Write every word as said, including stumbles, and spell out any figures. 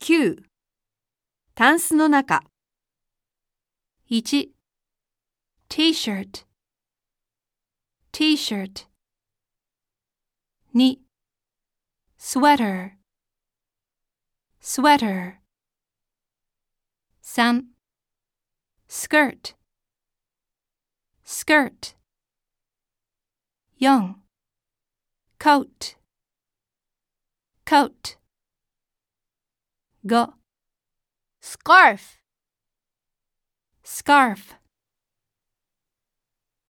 きゅうタンスの中 いち T-shirt T-shirt に Sweater Sweater さん Skirt Skirt よん Coat Coat ご Scarf Scarf